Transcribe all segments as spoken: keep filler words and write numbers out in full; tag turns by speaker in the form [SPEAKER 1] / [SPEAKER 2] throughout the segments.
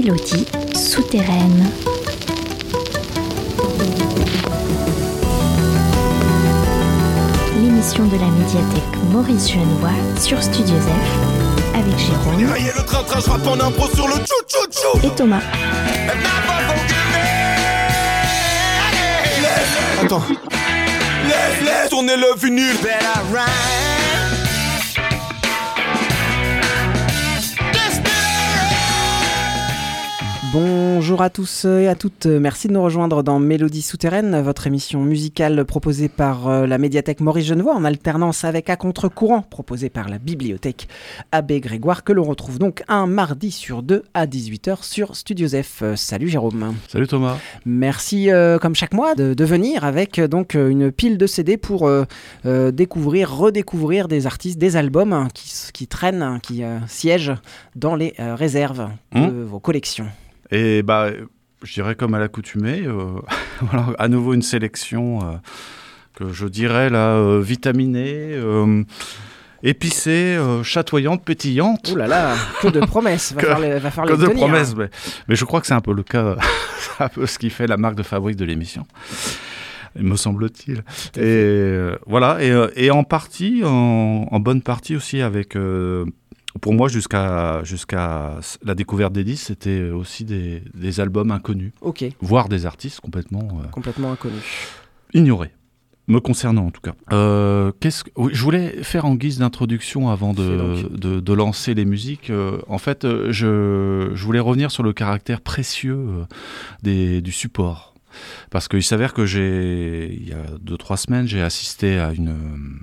[SPEAKER 1] Mélodie souterraine. L'émission de la médiathèque Maurice Genevoix sur Studio F avec Jérôme
[SPEAKER 2] le train-train, je rappe en impro sur le tchou-tchou-tchou
[SPEAKER 1] et Thomas.
[SPEAKER 2] Attends. Laisse, laisse tourner le vinyle.
[SPEAKER 3] Bonjour à tous et à toutes, merci de nous rejoindre dans Mélodie souterraine, votre émission musicale proposée par la médiathèque Maurice Genevoix en alternance avec À contre-courant, proposée par la bibliothèque Abbé Grégoire, que l'on retrouve donc un mardi sur deux à dix-huit heures sur Studio F. Salut Jérôme.
[SPEAKER 4] Salut Thomas.
[SPEAKER 3] Merci euh, comme chaque mois de, de venir avec euh, donc une pile de C D pour euh, euh, découvrir, redécouvrir des artistes, des albums hein, qui, qui traînent, qui euh, siègent dans les euh, réserves de mmh. vos collections.
[SPEAKER 4] Et bah, je dirais comme à l'accoutumée, euh, voilà, à nouveau une sélection euh, que je dirais là, euh, vitaminée, euh, épicée, euh, chatoyante, pétillante.
[SPEAKER 3] Ouh là là, que de promesses, va
[SPEAKER 4] que,
[SPEAKER 3] falloir les, va falloir
[SPEAKER 4] que
[SPEAKER 3] les
[SPEAKER 4] de
[SPEAKER 3] tenir.
[SPEAKER 4] promesses, mais, mais je crois que c'est un peu le cas, c'est un peu ce qui fait la marque de fabrique de l'émission. Me semble-t-il. Et euh, voilà, et, et en partie, en, en bonne partie aussi avec... Euh, Pour moi, jusqu'à, jusqu'à la découverte des disques, c'était aussi des, des albums inconnus,
[SPEAKER 3] okay.
[SPEAKER 4] voire des artistes complètement, euh,
[SPEAKER 3] complètement inconnus.
[SPEAKER 4] Ignorés, me concernant en tout cas. Euh, qu'est-ce que, oui, je voulais faire en guise d'introduction avant de, de, de lancer les musiques. Euh, en fait, je, je voulais revenir sur le caractère précieux des, du support. Parce qu'il s'avère que j'ai, il y a deux, trois semaines, j'ai assisté à une,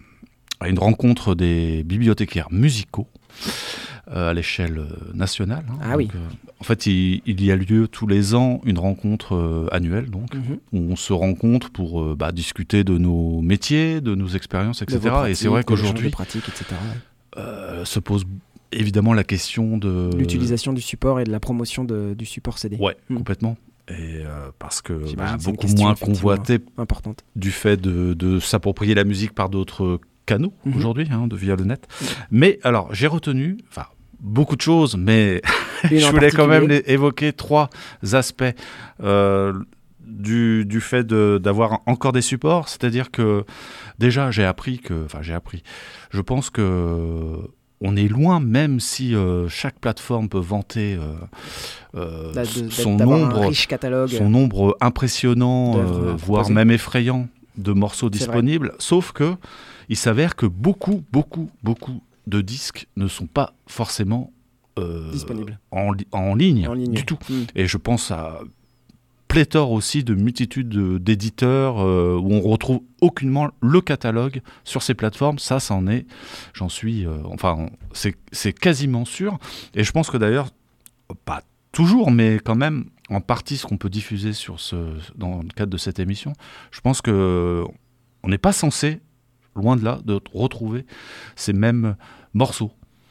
[SPEAKER 4] à une rencontre des bibliothécaires musicaux. Euh, à l'échelle nationale. Hein.
[SPEAKER 3] Ah
[SPEAKER 4] donc,
[SPEAKER 3] oui.
[SPEAKER 4] Euh, en fait, il, il y a lieu tous les ans une rencontre euh, annuelle, donc, mm-hmm. où on se rencontre pour euh, bah, discuter de nos métiers, de nos expériences, et cetera.
[SPEAKER 3] Pratiques,
[SPEAKER 4] et c'est vrai qu'aujourd'hui,
[SPEAKER 3] de pratiques, et cetera.
[SPEAKER 4] Euh, se pose évidemment la question de
[SPEAKER 3] l'utilisation du support et de la promotion de, du support C D.
[SPEAKER 4] Ouais, mm. complètement. Et euh, parce que bah, beaucoup moins convoité
[SPEAKER 3] importante.
[SPEAKER 4] Du fait de, de s'approprier la musique par d'autres canaux mmh. aujourd'hui, hein, de via le net. Mmh. Mais alors, j'ai retenu, enfin, beaucoup de choses, mais je voulais quand même les, évoquer trois aspects euh, du, du fait de, d'avoir encore des supports. C'est-à-dire que, déjà, j'ai appris que, enfin, j'ai appris, je pense que on est loin, même si euh, chaque plateforme peut vanter euh, euh,
[SPEAKER 3] de,
[SPEAKER 4] son, nombre,
[SPEAKER 3] un riche catalogue
[SPEAKER 4] son nombre impressionnant, euh, voire même effrayant de morceaux disponibles, sauf que il s'avère que beaucoup, beaucoup, beaucoup de disques ne sont pas forcément euh,
[SPEAKER 3] disponibles
[SPEAKER 4] en, li- en, ligne,
[SPEAKER 3] en ligne
[SPEAKER 4] du tout.
[SPEAKER 3] Mmh.
[SPEAKER 4] Et je pense à pléthore aussi de multitudes de, d'éditeurs euh, où on retrouve aucunement le catalogue sur ces plateformes. Ça, ça en est, j'en suis, euh, enfin, c'est, c'est quasiment sûr. Et je pense que d'ailleurs, pas toujours, mais quand même, en partie, ce qu'on peut diffuser sur ce, dans le cadre de cette émission, je pense que on n'est pas censé, loin de là, de retrouver ces mêmes morceaux.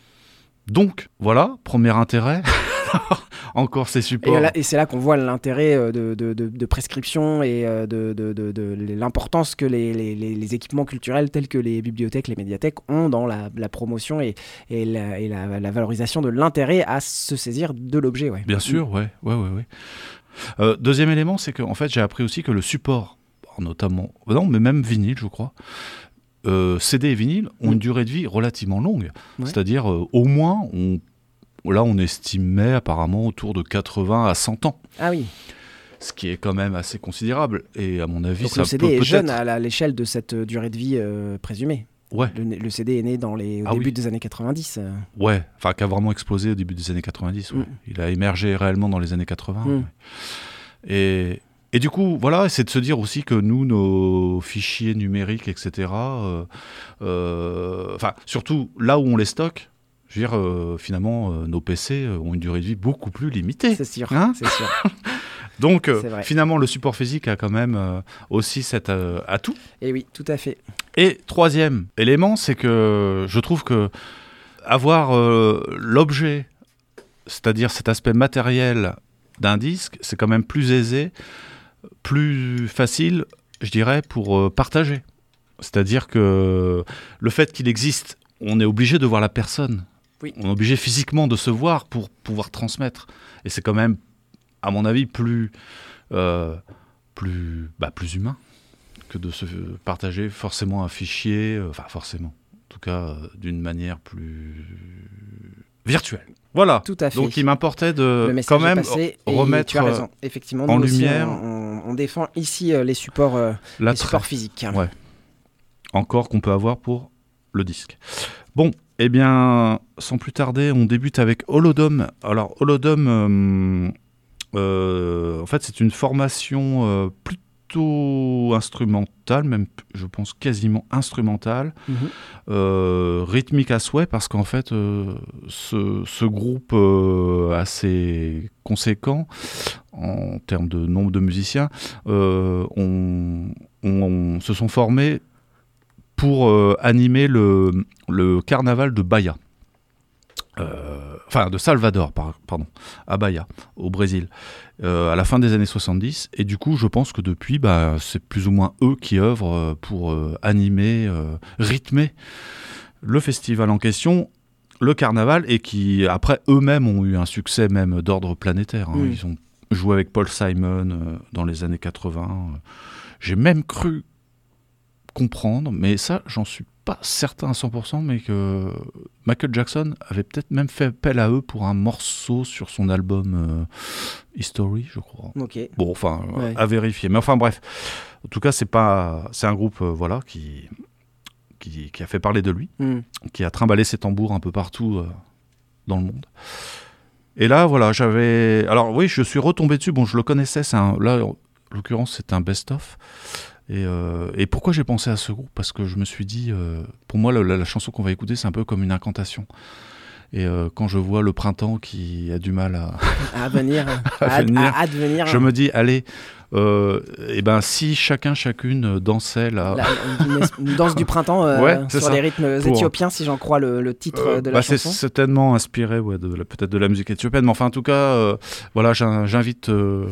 [SPEAKER 4] Donc, voilà, premier intérêt, encore ces supports.
[SPEAKER 3] Et, là, et c'est là qu'on voit l'intérêt de, de, de, de prescription et de, de, de, de l'importance que les, les, les équipements culturels tels que les bibliothèques, les médiathèques ont dans la, la promotion et, et, la, et la, la valorisation de l'intérêt à se saisir de l'objet. Ouais.
[SPEAKER 4] Bien sûr, oui. Ouais, ouais, ouais. Euh, deuxième élément, c'est qu'en fait, j'ai appris aussi que le support, notamment, non, mais même vinyle, je crois, Euh, C D et vinyle ont mmh. une durée de vie relativement longue. Ouais. C'est-à-dire, euh, au moins, on, là, on estimait apparemment autour de quatre-vingts à cent ans.
[SPEAKER 3] Ah oui.
[SPEAKER 4] Ce qui est quand même assez considérable. Et à mon avis,
[SPEAKER 3] donc
[SPEAKER 4] ça
[SPEAKER 3] le C D
[SPEAKER 4] peut
[SPEAKER 3] est
[SPEAKER 4] peut-être...
[SPEAKER 3] jeune à, la, à l'échelle de cette durée de vie euh, présumée.
[SPEAKER 4] Ouais.
[SPEAKER 3] Le, le C D est né dans les, au
[SPEAKER 4] ah
[SPEAKER 3] début
[SPEAKER 4] oui.
[SPEAKER 3] des années quatre-vingt-dix. Euh.
[SPEAKER 4] Ouais, enfin, qui a vraiment explosé au début des années quatre-vingt-dix. Ouais. Mmh. Il a émergé réellement dans les années quatre-vingts. Mmh. Ouais. Et... Et du coup, voilà, c'est de se dire aussi que nous, nos fichiers numériques, et cetera, euh, euh, enfin, surtout là où on les stocke, je veux dire, euh, finalement, euh, nos P C ont une durée de vie beaucoup plus limitée.
[SPEAKER 3] C'est sûr,
[SPEAKER 4] hein
[SPEAKER 3] c'est sûr.
[SPEAKER 4] Donc, euh, finalement, le support physique a quand même euh, aussi cet euh, atout.
[SPEAKER 3] Et oui, tout à fait.
[SPEAKER 4] Et troisième élément, c'est que je trouve que avoir euh, l'objet, c'est-à-dire cet aspect matériel d'un disque, c'est quand même plus aisé, plus facile, je dirais, pour euh, partager. C'est-à-dire que le fait qu'il existe, on est obligé de voir la personne
[SPEAKER 3] Oui.
[SPEAKER 4] On est obligé physiquement de se voir pour pouvoir transmettre. Et c'est quand même, à mon avis, plus, euh, plus, bah, plus humain que de se partager forcément un fichier, euh, enfin forcément, en tout cas euh, d'une manière plus virtuelle. Voilà.
[SPEAKER 3] Tout à fait.
[SPEAKER 4] Donc il m'importait de
[SPEAKER 3] Le message
[SPEAKER 4] quand même
[SPEAKER 3] est passé et
[SPEAKER 4] remettre
[SPEAKER 3] tu as raison. Effectivement,
[SPEAKER 4] en
[SPEAKER 3] nous aussi,
[SPEAKER 4] lumière
[SPEAKER 3] on, on défend ici euh, les supports, euh, les supports physiques.
[SPEAKER 4] Ouais. Encore qu'on peut avoir pour le disque. Bon, eh bien, sans plus tarder, on débute avec Holodome. Alors, Holodome, euh, euh, en fait, c'est une formation euh, plutôt instrumentale, même, je pense, quasiment instrumentale,
[SPEAKER 3] Mm-hmm.
[SPEAKER 4] euh, rythmique à souhait, parce qu'en fait, euh, ce, ce groupe euh, assez conséquent, en termes de nombre de musiciens, euh, on, on, on se sont formés pour euh, animer le, le carnaval de Bahia. Euh, enfin, de Salvador, par, pardon, à Bahia, au Brésil, euh, à la fin des années soixante-dix. Et du coup, je pense que depuis, bah, c'est plus ou moins eux qui œuvrent pour euh, animer, euh, rythmer le festival en question, le carnaval, et qui, après, eux-mêmes ont eu un succès même d'ordre planétaire. Hein.
[SPEAKER 3] Mmh.
[SPEAKER 4] Ils ont joué avec Paul Simon euh, dans les années quatre-vingts. J'ai même cru comprendre, mais ça, j'en suis pas certain à cent pour cent, mais que Michael Jackson avait peut-être même fait appel à eux pour un morceau sur son album euh, History, je crois.
[SPEAKER 3] Ok.
[SPEAKER 4] Bon, enfin,
[SPEAKER 3] Ouais.
[SPEAKER 4] à vérifier. Mais enfin, bref. En tout cas, c'est pas, c'est un groupe, euh, voilà, qui, qui, qui a fait parler de lui,
[SPEAKER 3] Mm.
[SPEAKER 4] qui a trimballé ses tambours un peu partout euh, dans le monde. Et là, voilà, j'avais. Alors oui, je suis retombé dessus. Bon, je le connaissais. C'est un... Là, en l'occurrence, c'est un best-of. Et, euh, et pourquoi j'ai pensé à ce groupe ? Parce que je me suis dit, euh, pour moi, la, la chanson qu'on va écouter, c'est un peu comme une incantation. Et euh, quand je vois le printemps qui a du mal à,
[SPEAKER 3] À venir,
[SPEAKER 4] À
[SPEAKER 3] à,
[SPEAKER 4] venir.
[SPEAKER 3] à advenir.
[SPEAKER 4] je me dis, allez, euh, et ben si chacun, chacune dansait là,
[SPEAKER 3] La- une, une danse du printemps euh,
[SPEAKER 4] Ouais, c'est
[SPEAKER 3] sur
[SPEAKER 4] ça.
[SPEAKER 3] les rythmes
[SPEAKER 4] Pour-
[SPEAKER 3] éthiopiens, si j'en crois le, le titre
[SPEAKER 4] Euh,
[SPEAKER 3] de la
[SPEAKER 4] bah, c'est
[SPEAKER 3] chanson.
[SPEAKER 4] certainement inspiré, ouais, de la- peut-être de la musique éthiopienne, mais enfin, en tout cas, euh, voilà, j'in- j'invite euh,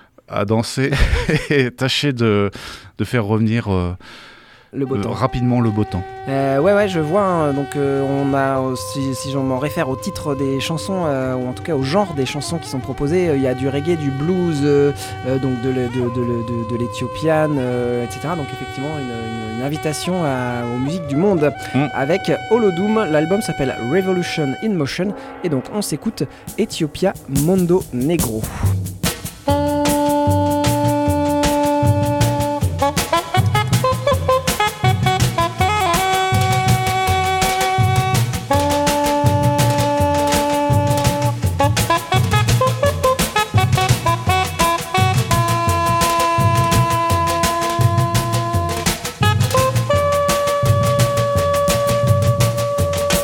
[SPEAKER 4] à danser et tâcher de, de faire revenir euh,
[SPEAKER 3] Le beau
[SPEAKER 4] euh,
[SPEAKER 3] temps.
[SPEAKER 4] rapidement le beau temps.
[SPEAKER 3] Euh, ouais, ouais, je vois. hein, donc, euh, on a, euh, si, si j'en m'en réfère au titre des chansons, euh, ou en tout cas au genre des chansons qui sont proposées, euh, il y a du reggae, du blues, euh, euh, donc de, le- de, de, le- de, de l'éthiopienne, euh, et cetera. Donc, effectivement, une, une- une invitation à- aux musiques du monde
[SPEAKER 4] Mm.
[SPEAKER 3] avec Holodome. L'album s'appelle Revolution in Motion, et donc on s'écoute Ethiopia Mondo Negro.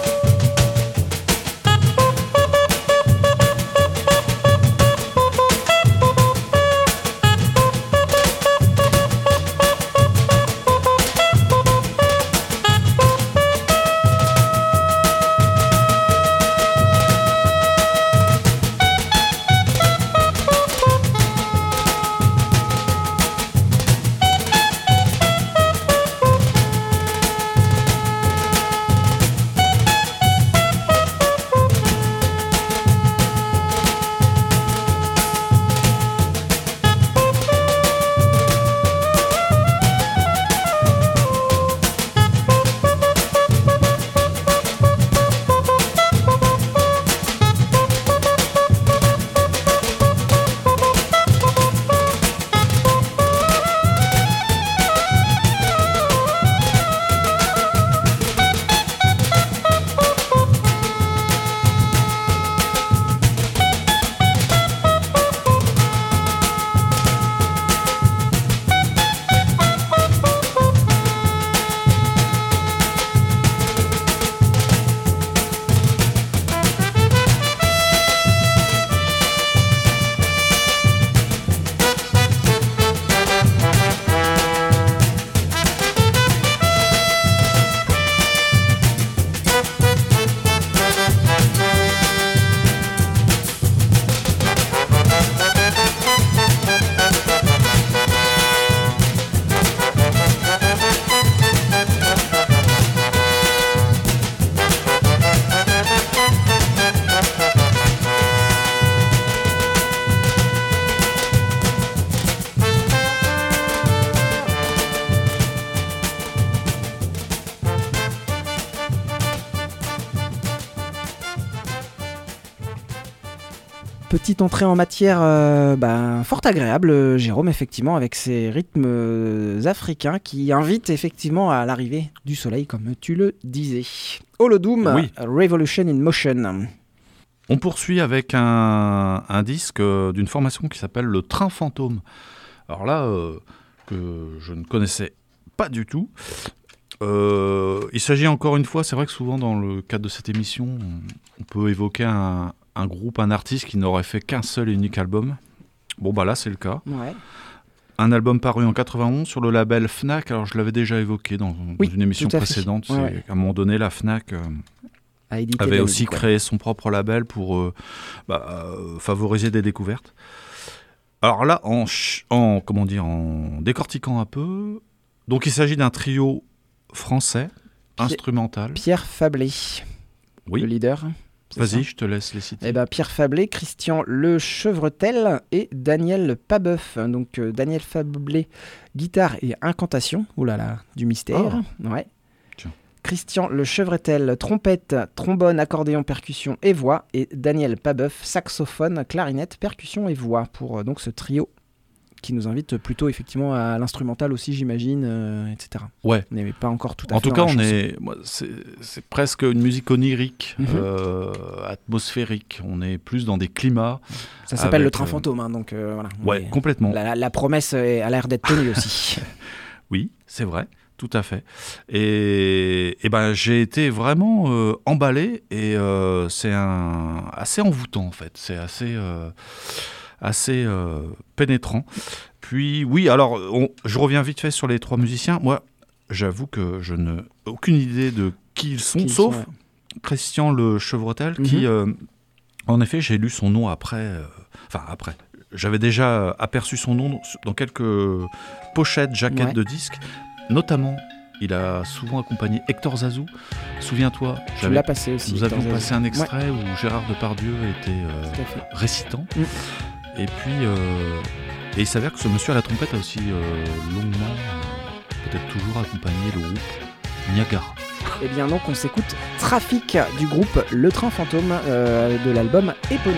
[SPEAKER 5] Thank
[SPEAKER 3] petite entrée en matière euh, bah, fort agréable, euh, Jérôme, effectivement, avec ses rythmes euh, africains qui invitent effectivement à l'arrivée du soleil, comme tu le disais. Holodoom,
[SPEAKER 4] Oui.
[SPEAKER 3] Revolution in Motion.
[SPEAKER 4] On poursuit avec un, un disque euh, d'une formation qui s'appelle le Train Fantôme. Alors là, euh, que je ne connaissais pas du tout. Euh, il s'agit encore une fois, c'est vrai que souvent dans le cadre de cette émission, on, on peut évoquer un, un groupe, un artiste qui n'aurait fait qu'un seul et unique album. Bon bah là c'est le cas.
[SPEAKER 3] Ouais.
[SPEAKER 4] Un album paru en quatre-vingt-onze sur le label Fnac. Alors je l'avais déjà évoqué dans, dans
[SPEAKER 3] Oui,
[SPEAKER 4] une émission
[SPEAKER 3] tout à fait.
[SPEAKER 4] précédente.
[SPEAKER 3] Ouais,
[SPEAKER 4] C'est,
[SPEAKER 3] ouais.
[SPEAKER 4] À un moment donné, la Fnac euh,
[SPEAKER 3] À éditer
[SPEAKER 4] avait
[SPEAKER 3] de la
[SPEAKER 4] aussi
[SPEAKER 3] musique, ouais.
[SPEAKER 4] créé son propre label pour euh, bah, euh, favoriser des découvertes. Alors là, en, ch- en, comment dire, en décortiquant un peu, donc il s'agit d'un trio français,
[SPEAKER 3] Pi-
[SPEAKER 4] instrumental.
[SPEAKER 3] Pierre Fablé,
[SPEAKER 4] Oui,
[SPEAKER 3] le leader. c'est
[SPEAKER 4] vas-y,
[SPEAKER 3] ça
[SPEAKER 4] je te laisse les citer.
[SPEAKER 3] Eh ben, Pierre Fablé, Christian Le Chevretel et Daniel Pabeuf. Donc euh, Daniel Fablé, guitare et incantation. Ouh là là, du mystère. Ouais.
[SPEAKER 4] Tiens.
[SPEAKER 3] Christian Le Chevretel, trompette, trombone, accordéon, percussion et voix. Et Daniel Pabeuf, saxophone, clarinette, percussion et voix. Pour euh, donc ce trio qui nous invite plutôt effectivement à l'instrumental aussi, j'imagine, euh, et cetera.
[SPEAKER 4] Ouais.
[SPEAKER 3] On n'est pas encore tout à
[SPEAKER 4] En
[SPEAKER 3] fait
[SPEAKER 4] tout
[SPEAKER 3] dans
[SPEAKER 4] cas,
[SPEAKER 3] la
[SPEAKER 4] on
[SPEAKER 3] chanson.
[SPEAKER 4] est, moi, c'est, c'est presque une musique onirique,
[SPEAKER 3] Mhm.
[SPEAKER 4] euh, atmosphérique. On est plus dans des climats.
[SPEAKER 3] Ça s'appelle le
[SPEAKER 4] avec,
[SPEAKER 3] train
[SPEAKER 4] euh,
[SPEAKER 3] fantôme, hein, donc euh, voilà.
[SPEAKER 4] Ouais,
[SPEAKER 3] Mais
[SPEAKER 4] complètement.
[SPEAKER 3] La, la- la promesse est- a l'air d'être tenue aussi.
[SPEAKER 4] Oui, c'est vrai, tout à fait. Et, et ben, j'ai été vraiment euh, emballé et euh, c'est un, assez envoûtant en fait. C'est assez, euh, assez euh, pénétrant. Puis oui, alors on- je reviens vite fait sur les trois musiciens. Moi, j'avoue que je n'ai aucune idée de qui ils sont,
[SPEAKER 3] Qui ils
[SPEAKER 4] sauf
[SPEAKER 3] sont, ouais.
[SPEAKER 4] Christian Le Chevretel,
[SPEAKER 3] Mhm.
[SPEAKER 4] qui, euh, en effet, j'ai lu son nom après. euh, Enfin, après. J'avais déjà aperçu son nom dans quelques pochettes, jaquettes
[SPEAKER 3] Ouais.
[SPEAKER 4] de disques. Notamment, il a souvent accompagné Hector Zazou. Souviens-toi,
[SPEAKER 3] Tu
[SPEAKER 4] j'avais-
[SPEAKER 3] l'as passé aussi.
[SPEAKER 4] nous avions
[SPEAKER 3] Hector
[SPEAKER 4] passé
[SPEAKER 3] Zazou.
[SPEAKER 4] un extrait où Gérard Depardieu était euh,
[SPEAKER 3] Ouais, tout à fait.
[SPEAKER 4] récitant.
[SPEAKER 3] Mm.
[SPEAKER 4] Et puis, euh, et il s'avère que ce monsieur à la trompette a aussi euh, longuement, euh, peut-être toujours accompagné le groupe Niagara.
[SPEAKER 3] Et bien donc on s'écoute Trafic du groupe Le Train Fantôme euh, de l'album éponyme.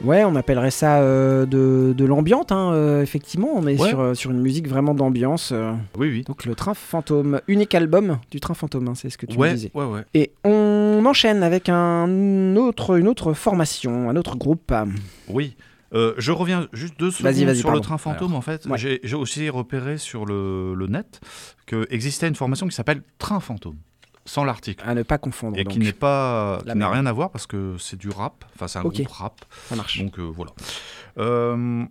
[SPEAKER 3] Ouais, on appellerait ça euh, de, de l'ambiante, hein, euh, effectivement. On est
[SPEAKER 4] Ouais.
[SPEAKER 3] sur, euh, sur une musique vraiment d'ambiance. euh.
[SPEAKER 4] Oui, oui.
[SPEAKER 3] Donc le Train Fantôme, unique album du Train Fantôme, hein, c'est ce que tu me
[SPEAKER 4] Ouais,
[SPEAKER 3] disais.
[SPEAKER 4] ouais, ouais.
[SPEAKER 3] Et on enchaîne avec un autre, une autre formation, un autre groupe.
[SPEAKER 4] Oui. Euh, je reviens juste deux secondes
[SPEAKER 3] Vas-y, vas-y,
[SPEAKER 4] sur
[SPEAKER 3] pardon.
[SPEAKER 4] le train fantôme.
[SPEAKER 3] Alors,
[SPEAKER 4] en fait,
[SPEAKER 3] ouais.
[SPEAKER 4] j'ai, j'ai aussi repéré sur le, le net que existait une formation qui s'appelle Train fantôme, sans l'article,
[SPEAKER 3] À ne pas confondre.
[SPEAKER 4] et
[SPEAKER 3] donc.
[SPEAKER 4] qui n'est pas,
[SPEAKER 3] La
[SPEAKER 4] qui n'a
[SPEAKER 3] même.
[SPEAKER 4] rien à voir parce que c'est du rap. Enfin, c'est un
[SPEAKER 3] Ok.
[SPEAKER 4] groupe rap.
[SPEAKER 3] Ça marche.
[SPEAKER 4] Donc euh, voilà. Euh,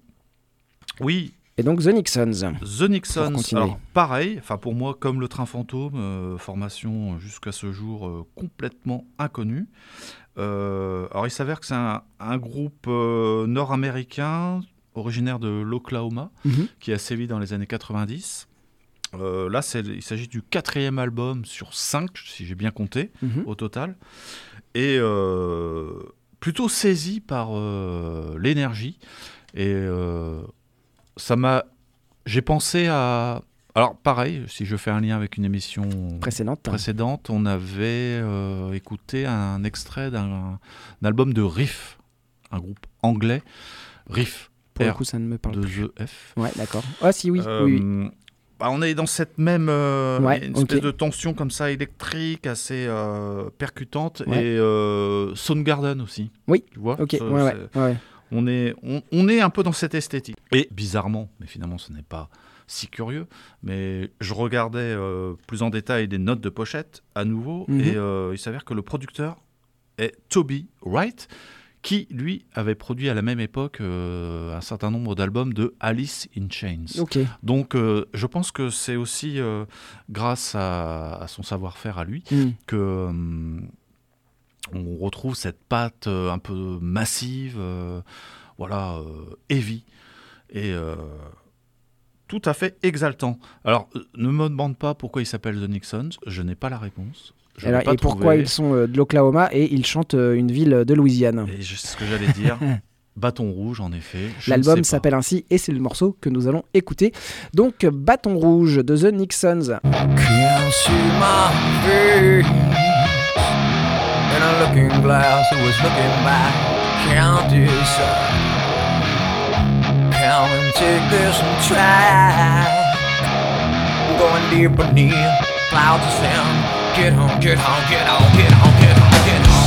[SPEAKER 4] oui,
[SPEAKER 3] Et donc The Nixons.
[SPEAKER 4] The Nixons.
[SPEAKER 3] Pour continuer.
[SPEAKER 4] Alors pareil. Enfin pour moi, comme le train fantôme, euh, formation jusqu'à ce jour euh, complètement inconnue. Euh, alors il s'avère que c'est un, un groupe euh, nord-américain originaire de l'Oklahoma
[SPEAKER 3] Mhm.
[SPEAKER 4] qui a sévi dans les années quatre-vingt-dix. Euh, là, c'est, il s'agit du quatrième album sur cinq, si j'ai bien compté,
[SPEAKER 3] Mhm.
[SPEAKER 4] au total. Et euh, plutôt saisi par euh, l'énergie. Et euh, ça m'a... J'ai pensé à... Alors, pareil, si je fais un lien avec une émission
[SPEAKER 3] Précédente.
[SPEAKER 4] précédente, on avait euh, écouté un extrait d'un, d'un album de Riff, un groupe anglais, Riff,
[SPEAKER 3] Pour le
[SPEAKER 4] R
[SPEAKER 3] coup, ça ne me parle
[SPEAKER 4] de
[SPEAKER 3] plus.
[SPEAKER 4] The F.
[SPEAKER 3] Ouais, d'accord. Ah si, oui.
[SPEAKER 4] Euh,
[SPEAKER 3] oui, oui.
[SPEAKER 4] bah, on est dans cette même euh,
[SPEAKER 3] Ouais,
[SPEAKER 4] une espèce
[SPEAKER 3] ok.
[SPEAKER 4] de tension comme ça électrique assez euh, percutante
[SPEAKER 3] Ouais.
[SPEAKER 4] et euh, Soundgarden aussi.
[SPEAKER 3] Oui.
[SPEAKER 4] Tu vois.
[SPEAKER 3] Ok,
[SPEAKER 4] Ça,
[SPEAKER 3] ouais, ouais,
[SPEAKER 4] c'est-
[SPEAKER 3] ouais.
[SPEAKER 4] On est on, on est un peu dans cette esthétique. Et bizarrement, mais finalement ce n'est pas si curieux, mais je regardais euh, plus en détail les notes de pochette à nouveau
[SPEAKER 3] Mhm.
[SPEAKER 4] et euh, il s'avère que le producteur est Toby Wright, qui, lui, avait produit à la même époque euh, un certain nombre d'albums de Alice in Chains.
[SPEAKER 3] Ok.
[SPEAKER 4] Donc, euh, je pense que c'est aussi euh, grâce à, à son savoir-faire à lui
[SPEAKER 3] Mm.
[SPEAKER 4] que hum, on retrouve cette patte euh, un peu massive, euh, voilà, euh, heavy et euh, tout à fait exaltant. Alors, euh, ne me demande pas pourquoi il s'appelle The Nixons, je n'ai pas la réponse. Je l'ai
[SPEAKER 3] Alors,
[SPEAKER 4] pas
[SPEAKER 3] et pourquoi
[SPEAKER 4] trouvé.
[SPEAKER 3] ils sont euh, de l'Oklahoma et ils chantent euh, une ville de Louisiane.
[SPEAKER 4] Et je- c'est ce que j'allais dire. Bâton rouge, en effet. Je ne
[SPEAKER 3] L'album
[SPEAKER 4] sais pas.
[SPEAKER 3] s'appelle ainsi et c'est le morceau que nous allons écouter. Donc Bâton Rouge de The Nixons.
[SPEAKER 2] Can't see my face in a looking glass. Who was looking back? Can't decide. Can't take this and try. I'm going deep beneath clouds of sand. Get on, get on, get on, get on, get on, get on.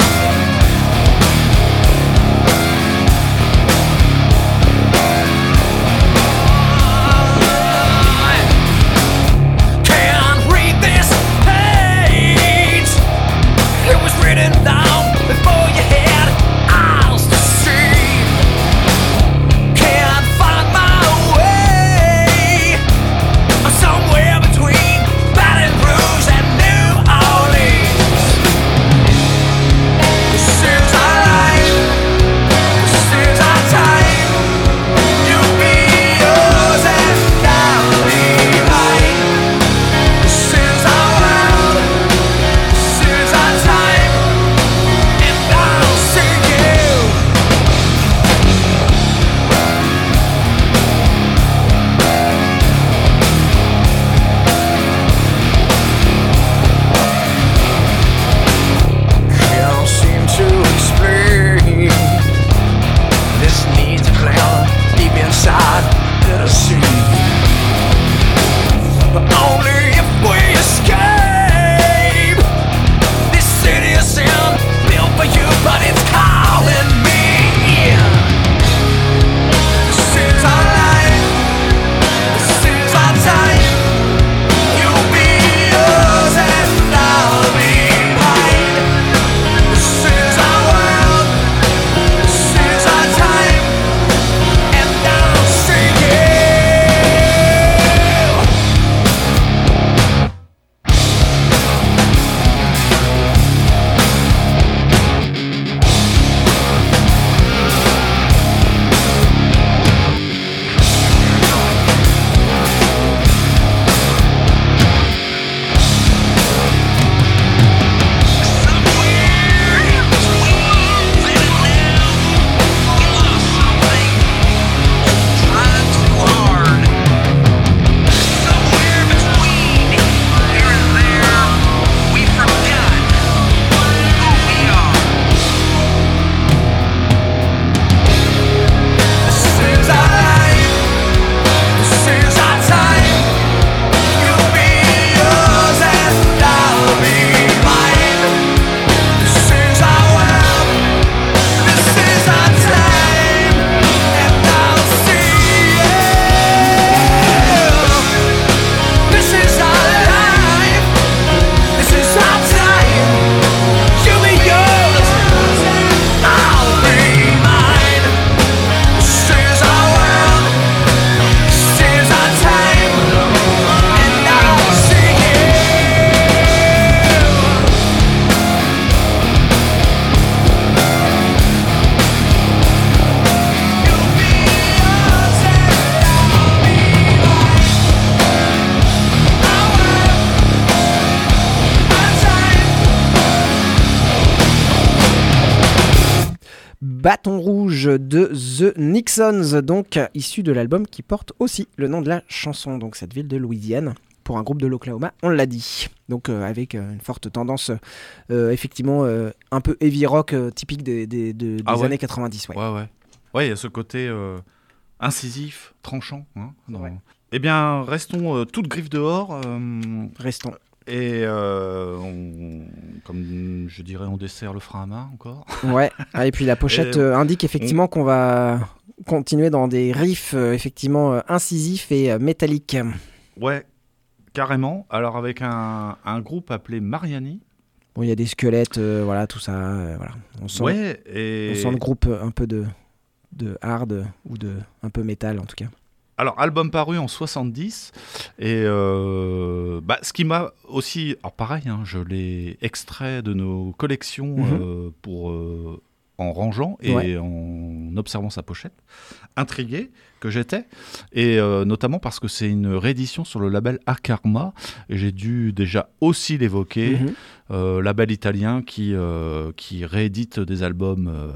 [SPEAKER 2] Can't read this page. It was written down before you had eyes to see. Can't find my way. I'm somewhere between Baton Rouge and New Orleans.
[SPEAKER 3] Bâton Rouge de The Nixons, donc issu de l'album qui porte aussi le nom de la chanson, donc cette ville de Louisiane, pour un groupe de l'Oklahoma, on l'a dit. Donc euh, avec euh, une forte tendance, euh, effectivement, euh, un peu heavy rock euh, typique des, des, des, des
[SPEAKER 4] Ah ouais.
[SPEAKER 3] années quatre-vingt-dix. Ouais,
[SPEAKER 4] Ouais, ouais. Ouais, il y a ce côté euh, incisif, tranchant. Hein, dans...
[SPEAKER 3] Ouais.
[SPEAKER 4] Eh bien, restons euh, toutes griffes dehors. euh,
[SPEAKER 3] Restons.
[SPEAKER 4] et euh, on- comme je dirais, on dessert le frein à main encore.
[SPEAKER 3] Ouais, ah, et puis la pochette
[SPEAKER 4] Et
[SPEAKER 3] euh, indique effectivement qu'on va continuer dans des riffs euh, effectivement euh, incisifs et euh, métalliques.
[SPEAKER 4] Ouais, carrément. Alors, avec un, un groupe appelé Mariani.
[SPEAKER 3] Bon, il y a des squelettes, euh, voilà, tout ça. euh, voilà. On sent,
[SPEAKER 4] Ouais, et.
[SPEAKER 3] on sent le groupe euh, un peu de, de hard ou de un peu métal en tout cas.
[SPEAKER 4] Alors, album paru en soixante-dix, et euh, bah, ce qui m'a aussi, alors pareil, hein, je l'ai extrait de nos collections
[SPEAKER 3] Mhm.
[SPEAKER 4] euh, pour, euh, en rangeant et
[SPEAKER 3] Ouais.
[SPEAKER 4] en observant sa pochette, intrigué que j'étais, et euh, notamment parce que c'est une réédition sur le label Akarma, et j'ai dû déjà aussi l'évoquer,
[SPEAKER 3] Mhm.
[SPEAKER 4] euh, label italien qui, euh, qui réédite des albums euh,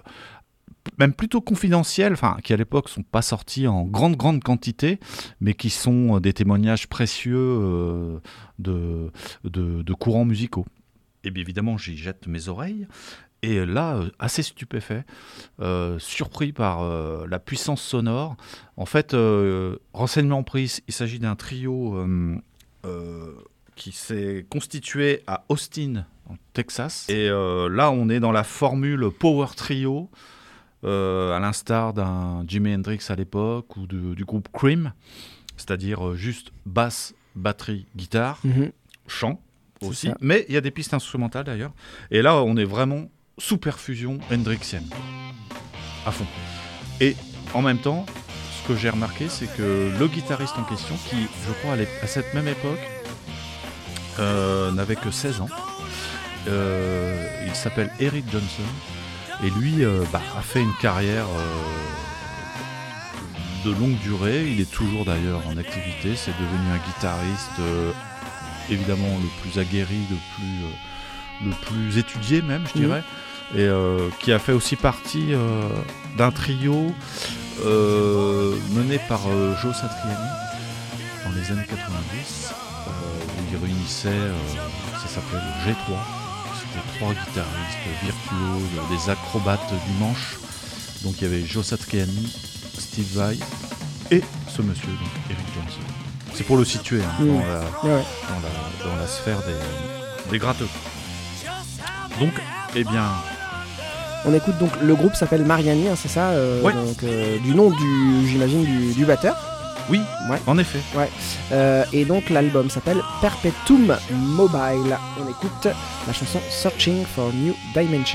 [SPEAKER 4] même plutôt confidentiels, enfin qui à l'époque sont pas sortis en grande grande quantité, mais qui sont euh, des témoignages précieux euh, de, de, de courants musicaux. Et bien évidemment, j'y jette mes oreilles. Et là, euh, assez stupéfait, euh, surpris par euh, la puissance sonore. En fait, euh, renseignement pris, il s'agit d'un trio euh, euh, qui s'est constitué à Austin, en Texas. Et euh, là, on est dans la formule Power Trio, euh, à l'instar d'un Jimi Hendrix à l'époque ou de- du groupe Cream, c'est-à-dire euh, juste basse, batterie, guitare,
[SPEAKER 3] Mhm.
[SPEAKER 4] chant
[SPEAKER 3] C'est
[SPEAKER 4] aussi,
[SPEAKER 3] ça.
[SPEAKER 4] mais il y a des pistes instrumentales d'ailleurs. Et là, on est vraiment sous perfusion hendrixienne, à fond. Et en même temps, ce que j'ai remarqué, c'est que le guitariste en question, qui, je crois, à l'é- à cette même époque, euh, n'avait que seize ans, euh, il s'appelle Eric Johnson, et lui euh, bah, a fait une carrière euh, de longue durée. Il est toujours d'ailleurs en activité, c'est devenu un guitariste euh, évidemment le plus aguerri, le plus, euh, le plus étudié même, je
[SPEAKER 3] Mhm.
[SPEAKER 4] dirais, et euh, qui a fait aussi partie euh, d'un trio euh, mené par euh, Joe Satriani dans les années quatre-vingt-dix, euh, où il réunissait, euh, ça s'appelait le G trois, c'était trois guitaristes virtuoses, des acrobates du manche. Donc il y avait Joe Satriani, Steve Vai et ce monsieur, donc Eric Johnson. C'est pour le situer hein,
[SPEAKER 3] Mhm.
[SPEAKER 4] dans, la,
[SPEAKER 3] Ouais, ouais.
[SPEAKER 4] dans, la, dans la sphère des, des gratteux. Donc, eh bien,
[SPEAKER 3] On écoute donc le groupe s'appelle Mariani, hein, c'est ça euh,
[SPEAKER 4] Ouais.
[SPEAKER 3] donc, euh, du nom du, j'imagine, du, du batteur.
[SPEAKER 4] oui,
[SPEAKER 3] Ouais.
[SPEAKER 4] en effet.
[SPEAKER 3] Euh, et donc l'album s'appelle Perpetuum Mobile. On écoute la chanson Searching for New Dimension.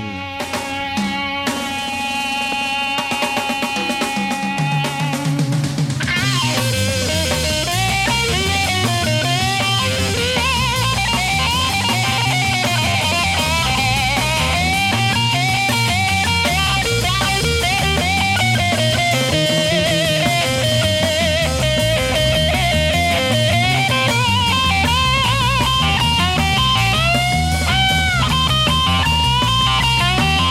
[SPEAKER 5] Thank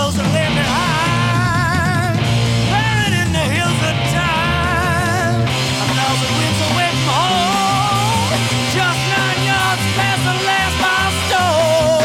[SPEAKER 2] those that live behind, buried in the hills of time. A thousand winds away from home, just nine yards past the last milestone.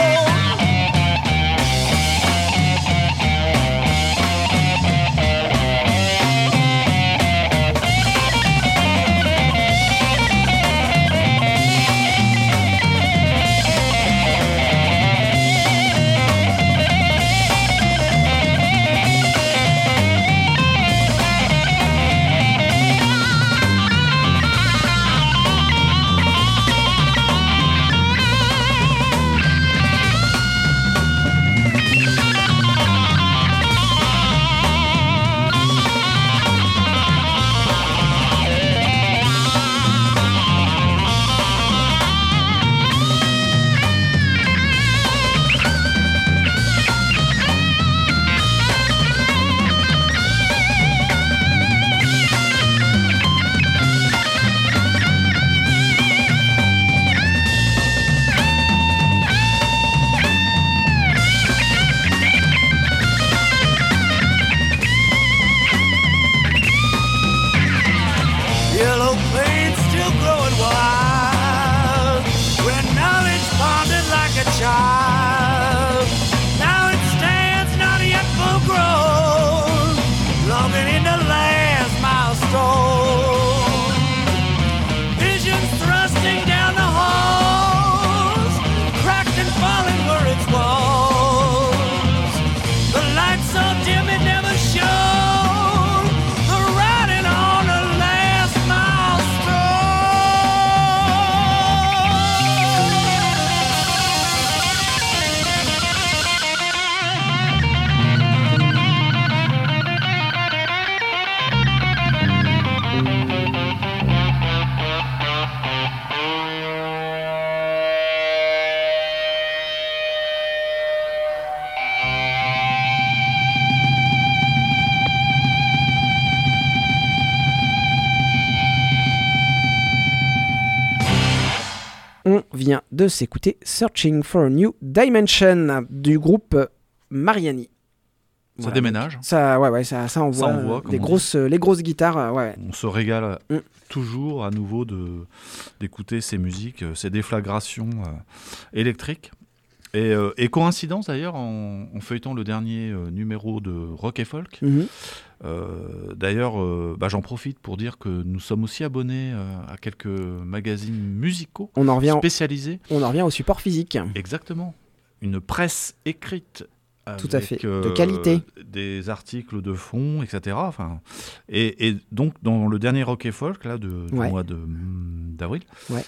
[SPEAKER 2] Yellow plains still growing wild, where knowledge pondered like a child. Now it stands not yet full grown, longing in the last milestone. Visions thrusting down the halls, cracked and falling were its walls. The light so dim it never shone, the writing on the last milestone.
[SPEAKER 3] On vient de s'écouter Searching for a New Dimension du groupe Mariani.
[SPEAKER 4] Ça
[SPEAKER 3] Voilà,
[SPEAKER 4] déménage.
[SPEAKER 3] donc Ça, ouais, ouais, ça, ça envoie,
[SPEAKER 4] Ça envoie,
[SPEAKER 3] euh,
[SPEAKER 4] comme
[SPEAKER 3] des
[SPEAKER 4] on
[SPEAKER 3] grosses, euh, les grosses guitares. euh, ouais.
[SPEAKER 4] On se régale
[SPEAKER 3] Mm.
[SPEAKER 4] toujours à nouveau de, d'écouter ces musiques, euh, ces déflagrations euh, électriques. Et, euh, et coïncidence d'ailleurs, en, en feuilletant le dernier euh, numéro de Rock et Folk,
[SPEAKER 3] Mhm.
[SPEAKER 4] euh, d'ailleurs euh, bah, j'en profite pour dire que nous sommes aussi abonnés euh, à quelques magazines musicaux
[SPEAKER 3] On en revient,
[SPEAKER 4] spécialisés.
[SPEAKER 3] on en revient au support physique.
[SPEAKER 4] Exactement. Une presse écrite.
[SPEAKER 3] Tout à
[SPEAKER 4] avec,
[SPEAKER 3] fait. De qualité.
[SPEAKER 4] Des articles de fond, et cetera. Enfin, et, et donc, dans le dernier Rock et Folk, là, de, du
[SPEAKER 3] Ouais.
[SPEAKER 4] mois de, hum, d'avril,
[SPEAKER 3] Ouais.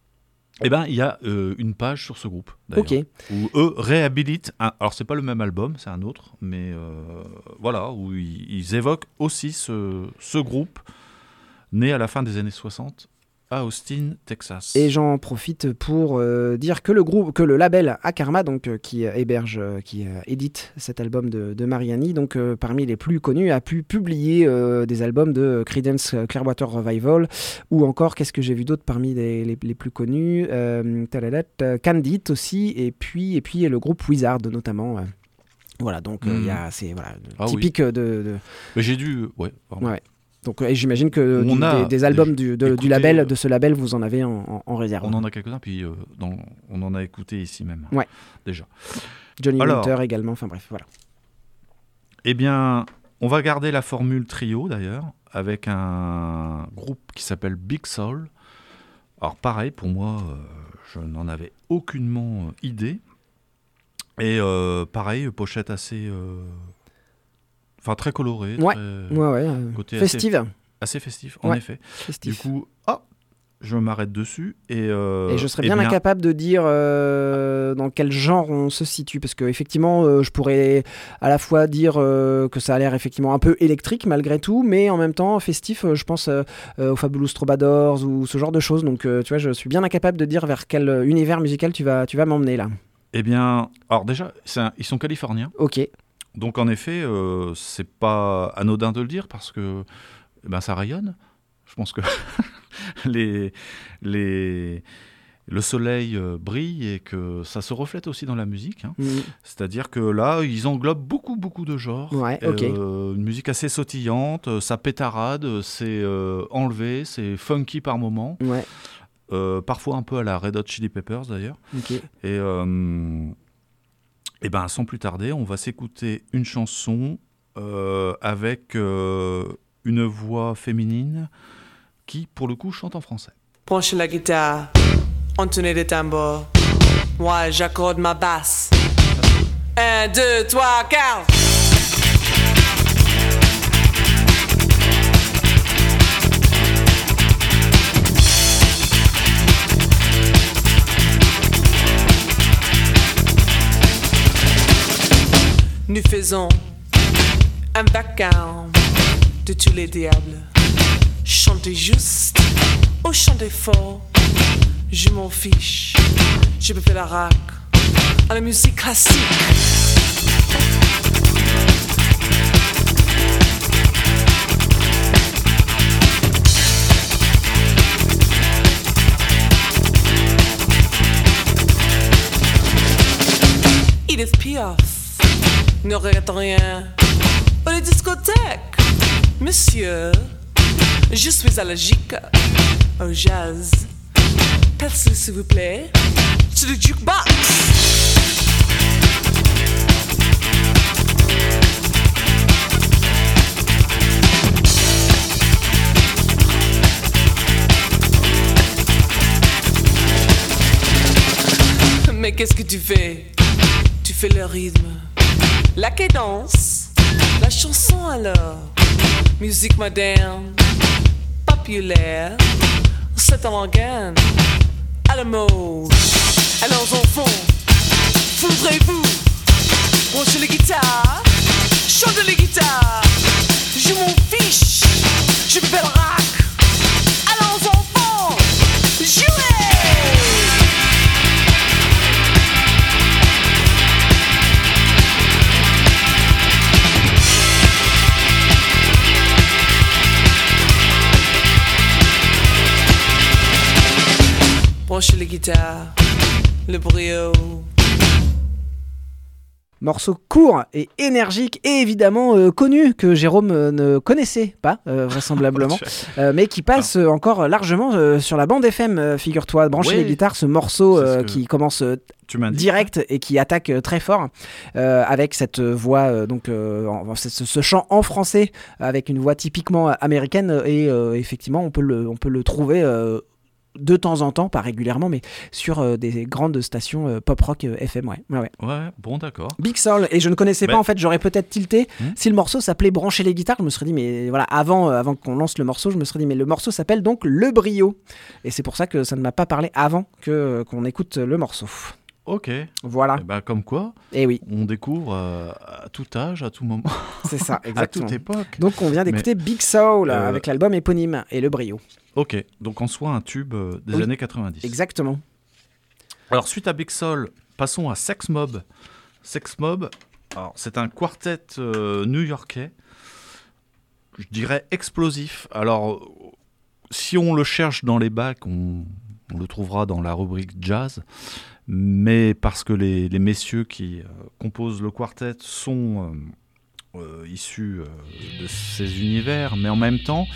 [SPEAKER 4] eh ben, il y a euh, une page sur ce groupe, d'ailleurs,
[SPEAKER 3] Ok.
[SPEAKER 4] où eux réhabilitent. Un, alors, c'est pas le même album, c'est un autre, mais euh, voilà, où ils, ils évoquent aussi ce, ce groupe né à la fin des années soixante à Austin, Texas.
[SPEAKER 3] Et j'en profite pour euh, dire que le groupe, que le label Akarma, donc euh, qui euh, héberge, euh, qui euh, édite cet album de, de Mariani, donc euh, parmi les plus connus, a pu publier euh, des albums de Creedence Clearwater Revival, ou encore qu'est-ce que j'ai vu d'autre parmi les, les, les plus connus, euh, tadadad, euh, Candid aussi, et puis et puis le groupe Wizard notamment. euh. Voilà, donc euh, il
[SPEAKER 4] Mm.
[SPEAKER 3] y a c'est voilà
[SPEAKER 4] Ah
[SPEAKER 3] typique de, de
[SPEAKER 4] Mais j'ai dû, ouais, pardon.
[SPEAKER 3] ouais. Donc euh, et j'imagine que
[SPEAKER 4] On
[SPEAKER 3] du-
[SPEAKER 4] a
[SPEAKER 3] des, des albums du, de-
[SPEAKER 4] écouté,
[SPEAKER 3] du label,
[SPEAKER 4] euh,
[SPEAKER 3] de ce label, vous en avez en, en- en réserve.
[SPEAKER 4] On en a quelques-uns, puis euh, dans- on en a écouté ici même,
[SPEAKER 3] Ouais.
[SPEAKER 4] déjà.
[SPEAKER 3] Johnny
[SPEAKER 4] Alors.
[SPEAKER 3] Winter également, enfin bref, voilà.
[SPEAKER 4] Eh bien, on va garder la formule trio, d'ailleurs, avec un groupe qui s'appelle Big Soul. Alors pareil, pour moi, euh, je n'en avais aucunement euh, idée. Et euh, pareil, pochette assez... euh, Enfin, très colorée,
[SPEAKER 3] Ouais.
[SPEAKER 4] très-
[SPEAKER 3] Ouais, ouais. euh,
[SPEAKER 4] côté assez-
[SPEAKER 3] festive.
[SPEAKER 4] assez festif, en
[SPEAKER 3] Ouais.
[SPEAKER 4] effet.
[SPEAKER 3] festif.
[SPEAKER 4] Du coup, ah, je m'arrête dessus. Et, euh,
[SPEAKER 3] Et je serais
[SPEAKER 4] eh
[SPEAKER 3] bien, incapable de dire euh, dans quel genre on se situe, parce qu'effectivement, euh, je pourrais à la fois dire euh, que ça a l'air effectivement un peu électrique malgré tout, mais en même temps festif, euh, je pense euh, euh, aux Fabulous Troubadours ou ce genre de choses. Donc, euh, tu vois, je suis bien incapable de dire vers quel euh, univers musical tu vas, tu vas m'emmener là.
[SPEAKER 4] Eh bien, alors déjà, c'est un- ils sont californiens.
[SPEAKER 3] Ok.
[SPEAKER 4] Donc en effet, euh, c'est pas anodin de le dire parce que eh ben, ça rayonne. Je pense que les, les, le soleil euh, brille et que ça se reflète aussi dans la musique. Hein.
[SPEAKER 3] Mmh.
[SPEAKER 4] C'est-à-dire que là, ils englobent beaucoup, beaucoup de genres.
[SPEAKER 3] Ouais, ok.
[SPEAKER 4] Euh, une musique assez sautillante, euh, ça pétarade, c'est euh, enlevé, c'est funky par moments.
[SPEAKER 3] Ouais,
[SPEAKER 4] Euh, parfois un peu à la Red Hot Chili Peppers d'ailleurs.
[SPEAKER 3] ok.
[SPEAKER 4] Et, euh, et ben, sans plus tarder, on va s'écouter une chanson euh, avec euh, une voix féminine qui, pour le coup, chante en français.
[SPEAKER 5] Penche la guitare, entonner des tambours. Moi, j'accorde ma basse. Un, deux, trois, quatre. Nous faisons un vacarme de tous les diables. Chantez juste ou chantez fort, je m'en fiche. Je peux faire la rac à la musique classique. Edith Piaf ne regrette rien. Ou les discothèques, monsieur, je suis allergique au jazz. Passez s'il vous plaît sur le jukebox. Mais qu'est-ce que tu fais? Tu fais le rythme, la cadence, la chanson alors. Musique moderne, populaire, c'est un organe à la mode. Alors enfants, foudrez-vous, branchez les guitares, chantez les guitares. Je m'en fiche, je fais le rock. Alors enfants, jouez! Branchez les guitares, le brio.
[SPEAKER 3] Morceau court et énergique et évidemment euh, connu que Jérôme euh, ne connaissait pas euh, vraisemblablement, euh, mais qui passe euh, encore largement euh, sur la bande F M, euh, figure-toi. Branchez
[SPEAKER 4] Oui.
[SPEAKER 3] les guitares, ce morceau euh,
[SPEAKER 4] C'est ce que
[SPEAKER 3] qui commence euh,
[SPEAKER 4] Tu m'as dit.
[SPEAKER 3] direct et qui attaque euh, très fort euh, avec cette voix euh, donc euh, en- ce, ce chant en français avec une voix typiquement américaine et euh, effectivement on peut le on peut le trouver euh, de temps en temps, pas régulièrement, mais sur euh, des grandes stations euh, pop-rock euh, F M, ouais. ouais, ouais.
[SPEAKER 4] Ouais, bon, d'accord.
[SPEAKER 3] Big Soul, et je ne connaissais
[SPEAKER 4] Mais-
[SPEAKER 3] pas, en fait, j'aurais peut-être tilté.
[SPEAKER 4] Hmm.
[SPEAKER 3] Si le morceau s'appelait Brancher les guitares, je me serais dit, mais voilà, avant, euh, avant qu'on lance le morceau, je me serais dit, mais le morceau s'appelle donc Le Brio. Et c'est pour ça que ça ne m'a pas parlé avant que, euh, qu'on écoute le morceau.
[SPEAKER 4] Ok.
[SPEAKER 3] Voilà,
[SPEAKER 4] Eh ben, comme quoi,
[SPEAKER 3] et oui,
[SPEAKER 4] on découvre euh, à tout âge, à tout moment,
[SPEAKER 3] c'est ça,
[SPEAKER 4] à
[SPEAKER 3] exactement.
[SPEAKER 4] toute époque.
[SPEAKER 3] Donc on vient d'écouter Big Soul
[SPEAKER 4] euh,
[SPEAKER 3] avec l'album éponyme et Le Brio.
[SPEAKER 4] Ok, donc en soi un tube euh, des
[SPEAKER 3] Oui.
[SPEAKER 4] années quatre-vingt-dix.
[SPEAKER 3] Exactement.
[SPEAKER 4] Alors suite à Big Soul, passons à Sex Mob. Sex Mob, alors, c'est un quartet euh, new-yorkais, je dirais explosif. Alors euh, si on le cherche dans les bacs, on, on le trouvera dans la rubrique jazz, mais parce que les, les messieurs qui euh, composent le quartet sont euh, euh, issus euh, de ces univers, mais en même temps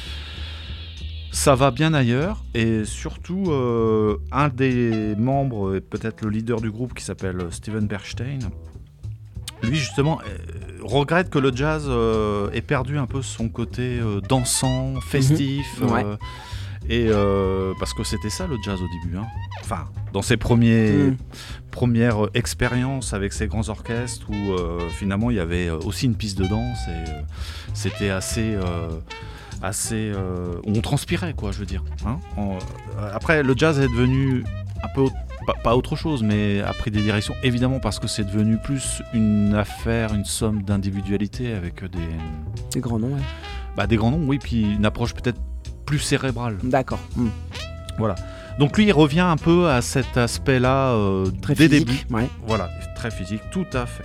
[SPEAKER 4] ça va bien ailleurs, et surtout euh, un des membres, et peut-être le leader du groupe qui s'appelle Steven Bernstein, lui justement euh, regrette que le jazz euh, ait perdu un peu son côté euh, dansant, festif,
[SPEAKER 3] Mmh. Ouais.
[SPEAKER 4] euh, et euh, parce que c'était ça le jazz au début, hein. Enfin dans ses premiers,
[SPEAKER 3] Mmh.
[SPEAKER 4] premières expériences avec ses grands orchestres où euh, finalement il y avait aussi une piste de danse et euh, c'était assez... Euh, assez euh, on transpirait quoi, je veux dire, hein. En- euh, après le jazz est devenu un peu au- pas, pas autre chose, mais a pris des directions évidemment parce que c'est devenu plus une affaire, une somme d'individualité avec des
[SPEAKER 3] C'est grand nom, ouais.
[SPEAKER 4] bah, des grands noms, oui, puis une approche peut-être plus cérébrale,
[SPEAKER 3] D'accord. Hmm.
[SPEAKER 4] voilà. Donc lui il revient un peu à cet aspect là euh,
[SPEAKER 3] Très
[SPEAKER 4] dès
[SPEAKER 3] physique,
[SPEAKER 4] début,
[SPEAKER 3] ouais.
[SPEAKER 4] voilà, très physique, tout à fait.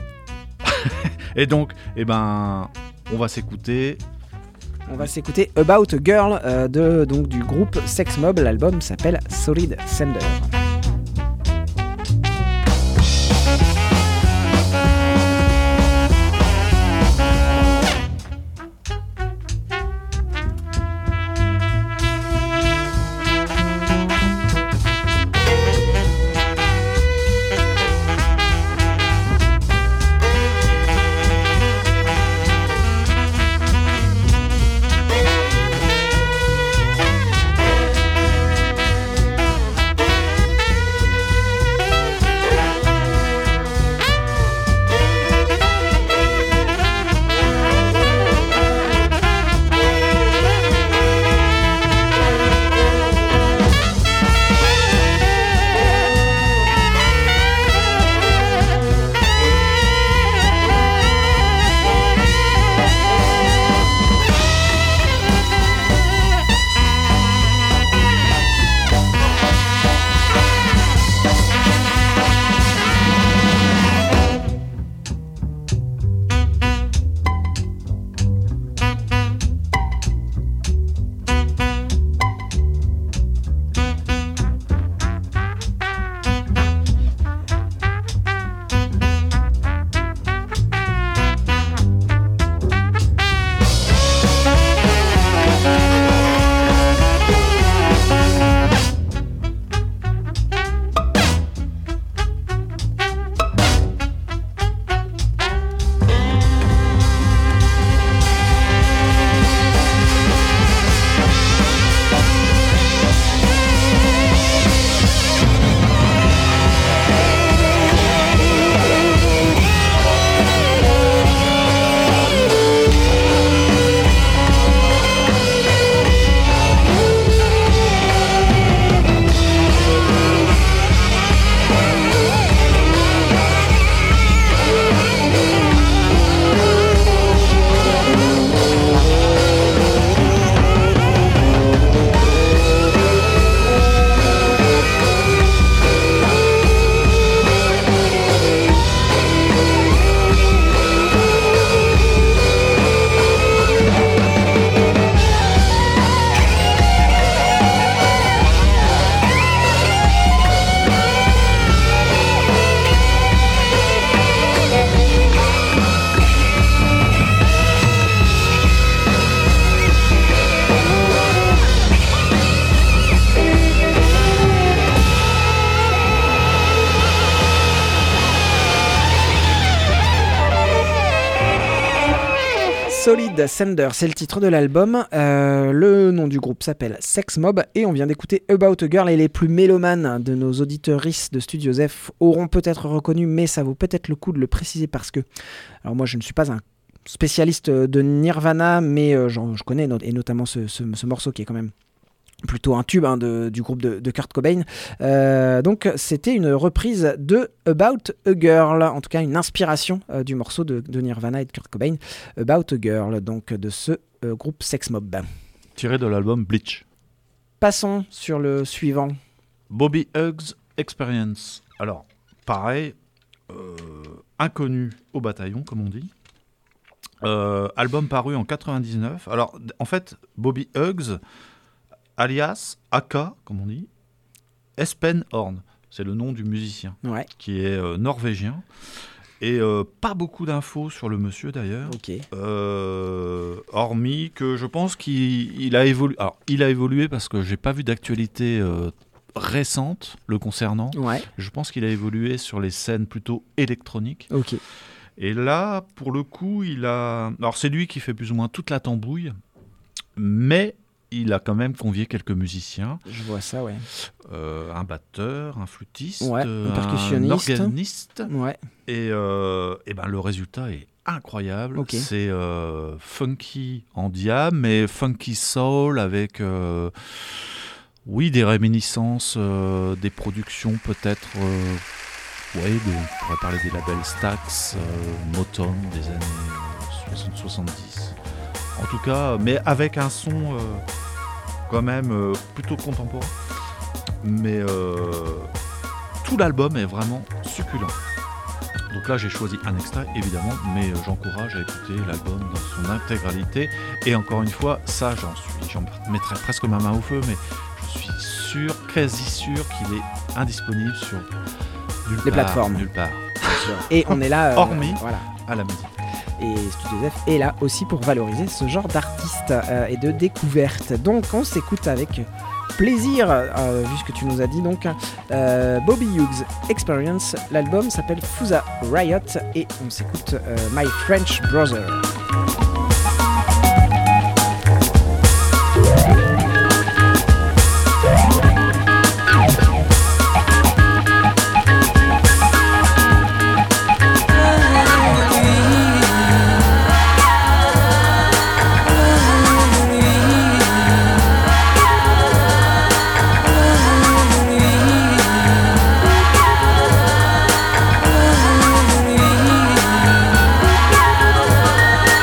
[SPEAKER 4] Et donc eh ben on va s'écouter.
[SPEAKER 3] On va s'écouter About a Girl euh, de, donc, du groupe Sex Mob. L'album s'appelle Solid Sender. Solid Sender, c'est le titre de l'album. Euh, le nom du groupe s'appelle Sex Mob et on vient d'écouter About a Girl. Et les plus mélomanes de nos auditeuristes de Studio F auront peut-être reconnu, mais ça vaut peut-être le coup de le préciser parce que, alors moi je ne suis pas un spécialiste de Nirvana, mais euh, genre, je connais no- et notamment ce, ce, ce morceau qui est quand même plutôt un tube hein, de, du groupe de, de Kurt Cobain. Euh, donc c'était une reprise de About a Girl, en tout cas une inspiration euh, du morceau de, de Nirvana et de Kurt Cobain, About a Girl, donc de ce euh, groupe Sex Mob.
[SPEAKER 4] Tiré de l'album Bleach.
[SPEAKER 3] Passons sur le suivant.
[SPEAKER 4] Bobby Hughes Experience. Alors, pareil, euh, inconnu au bataillon, comme on dit. Euh, album paru en quatre-vingt-dix-neuf. Alors, en fait, Bobby Hughes, alias Aka, comme on dit, Espen Horn, c'est le nom du musicien,
[SPEAKER 3] Ouais.
[SPEAKER 4] qui est euh, norvégien. Et euh, pas beaucoup d'infos sur le monsieur d'ailleurs.
[SPEAKER 3] Ok.
[SPEAKER 4] Euh, hormis que je pense qu'il il a évolué. Alors, il a évolué parce que j'ai pas vu d'actualité euh, récente le concernant.
[SPEAKER 3] Ouais.
[SPEAKER 4] Je pense qu'il a évolué sur les scènes plutôt électroniques.
[SPEAKER 3] Ok.
[SPEAKER 4] Et là, pour le coup, il a. Alors, c'est lui qui fait plus ou moins toute la tambouille, mais il a quand même convié quelques musiciens,
[SPEAKER 3] Je vois ça, ouais.
[SPEAKER 4] euh, un batteur, un flûtiste,
[SPEAKER 3] Ouais, un
[SPEAKER 4] euh,
[SPEAKER 3] percussionniste.
[SPEAKER 4] un organiste.
[SPEAKER 3] Ouais.
[SPEAKER 4] Et, euh, et ben, le résultat est incroyable.
[SPEAKER 3] Ok.
[SPEAKER 4] C'est euh, funky en diable, mais funky soul avec, euh, oui, des réminiscences, euh, des productions peut-être, euh, ouais, de- on pourrait parler des labels Stax, euh, Motown des années soixante soixante-dix. En tout cas, mais avec un son euh, quand même euh, plutôt contemporain. Mais euh, tout l'album est vraiment succulent. Donc là, j'ai choisi un extrait, évidemment, mais euh, j'encourage à écouter l'album dans son intégralité. Et encore une fois, ça, j'en suis, j'en mettrai presque ma main au feu, mais je suis sûr, quasi sûr qu'il est indisponible sur nulle
[SPEAKER 3] Les
[SPEAKER 4] part,
[SPEAKER 3] plateformes.
[SPEAKER 4] nulle part,
[SPEAKER 3] Et on est là. euh,
[SPEAKER 4] Hormis.
[SPEAKER 3] Voilà.
[SPEAKER 4] à la musique.
[SPEAKER 3] Et Studio F est là aussi pour valoriser ce genre d'artistes euh, et de découvertes. Donc on s'écoute avec plaisir, euh, vu ce que tu nous as dit. Donc euh, Bobby Hughes Experience, l'album s'appelle Fuzza Riot et on s'écoute euh, My French Brother.
[SPEAKER 2] Thank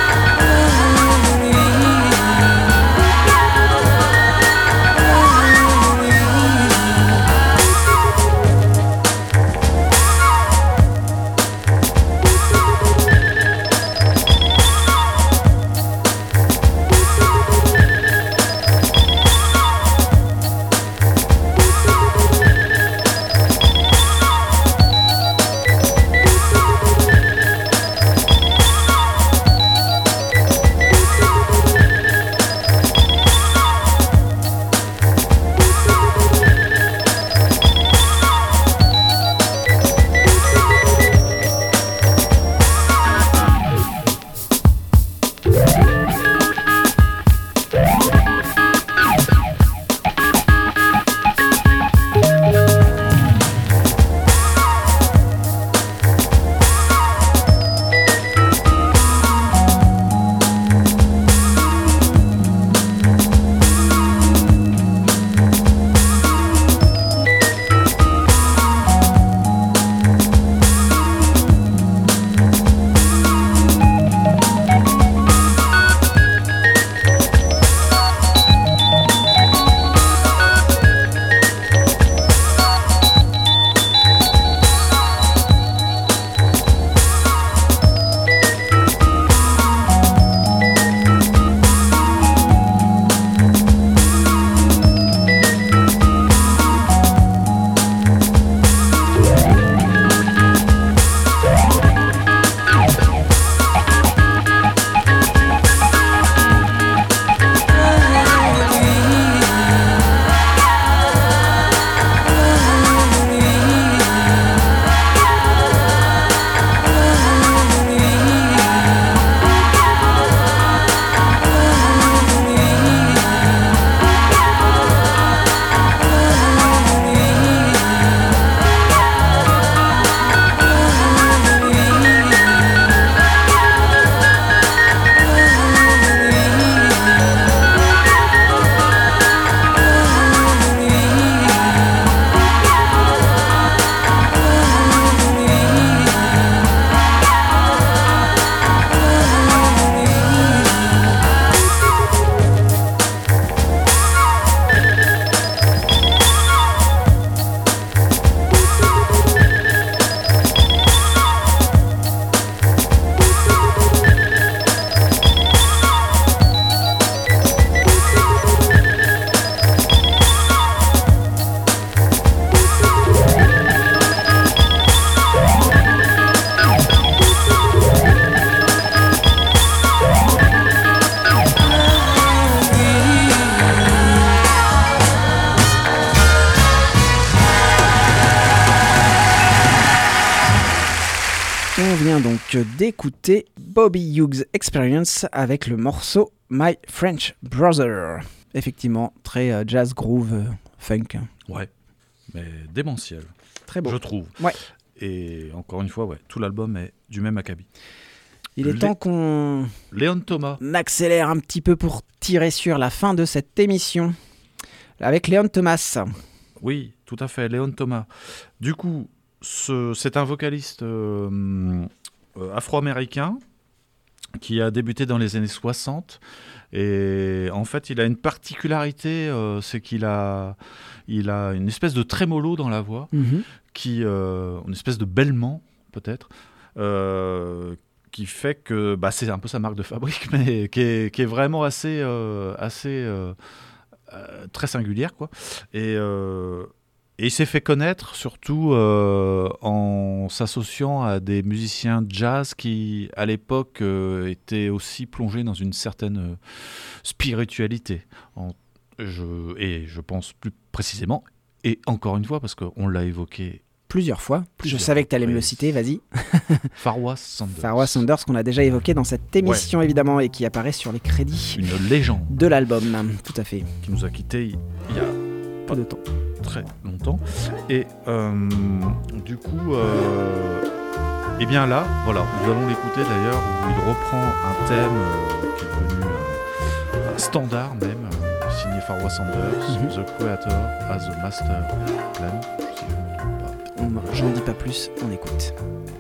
[SPEAKER 3] On vient donc d'écouter Bobby Hughes Experience avec le morceau My French Brother. Effectivement, très euh, jazz groove euh, funk.
[SPEAKER 4] Ouais, mais démentiel.
[SPEAKER 3] Très beau.
[SPEAKER 4] Je trouve.
[SPEAKER 3] Ouais.
[SPEAKER 4] Et encore une fois, ouais, tout l'album est du même acabit.
[SPEAKER 3] Il est
[SPEAKER 4] Lé-
[SPEAKER 3] temps qu'on
[SPEAKER 4] Léon Thomas.
[SPEAKER 3] accélère un petit peu pour tirer sur la fin de cette émission avec Léon Thomas.
[SPEAKER 4] Oui, tout à fait, Léon Thomas. Du coup, ce, c'est un vocaliste euh, euh, afro-américain qui a débuté dans les années soixante. Et en fait, il a une particularité, euh, c'est qu'il a, il a une espèce de trémolo dans la voix,
[SPEAKER 3] Mm-hmm.
[SPEAKER 4] qui, euh, une espèce de bêlement, peut-être, euh, qui fait que bah, c'est un peu sa marque de fabrique, mais qui est, qui est vraiment assez, euh, assez euh, euh, très singulière, quoi. Et, euh, et il s'est fait connaître surtout euh, en s'associant à des musiciens jazz qui, à l'époque, euh, étaient aussi plongés dans une certaine euh, spiritualité. En, je, et je pense plus précisément, et encore une fois, parce qu'on l'a évoqué,
[SPEAKER 3] Plusieurs fois.
[SPEAKER 4] Plusieurs
[SPEAKER 3] Je savais que tu allais me
[SPEAKER 4] fois,
[SPEAKER 3] le
[SPEAKER 4] oui.
[SPEAKER 3] citer, vas-y.
[SPEAKER 4] Farwa Sanders,
[SPEAKER 3] Farwa Sanders, qu'on a déjà évoqué dans cette émission, évidemment, et qui apparaît sur les crédits
[SPEAKER 4] une légende
[SPEAKER 3] de l'album. Tout à fait.
[SPEAKER 4] qui nous a quittés il y a
[SPEAKER 3] Pas de temps.
[SPEAKER 4] très longtemps. Et euh, du coup, euh, et bien là, voilà, nous allons l'écouter d'ailleurs, où il reprend un thème euh, qui est devenu un, un standard même, euh, signé Farwa Sanders,
[SPEAKER 3] Mhm.
[SPEAKER 4] The Creator as a Master Plan, si je ne me trompe pas.
[SPEAKER 3] On- J'en dis pas plus, on écoute.